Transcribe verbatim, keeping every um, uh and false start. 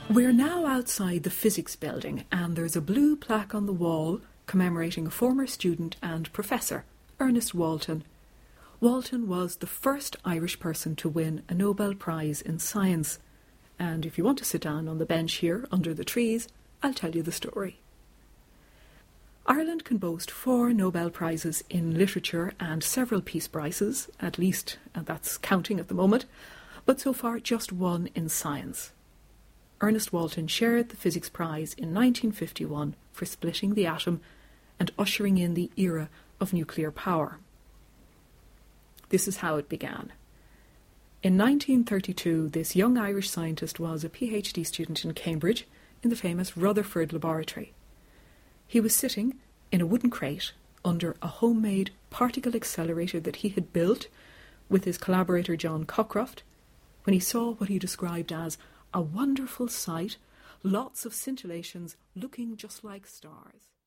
We're now outside the physics building, and there's a blue plaque on the wall commemorating a former student and professor, Ernest Walton. Walton was the first Irish person to win a Nobel Prize in Science. And if you want to sit down on the bench here under the trees, I'll tell you the story. Ireland can boast four Nobel Prizes in literature and several Peace Prizes, at least, and that's counting at the moment, but so far just one in science. Ernest Walton shared the Physics Prize in nineteen fifty-one for splitting the atom and ushering in the era of nuclear power. This is how it began. In nineteen thirty-two, this young Irish scientist was a PhD student in Cambridge in the famous Rutherford Laboratory. He was sitting in a wooden crate under a homemade particle accelerator that he had built with his collaborator John Cockcroft when he saw what he described as a wonderful sight, lots of scintillations looking just like stars.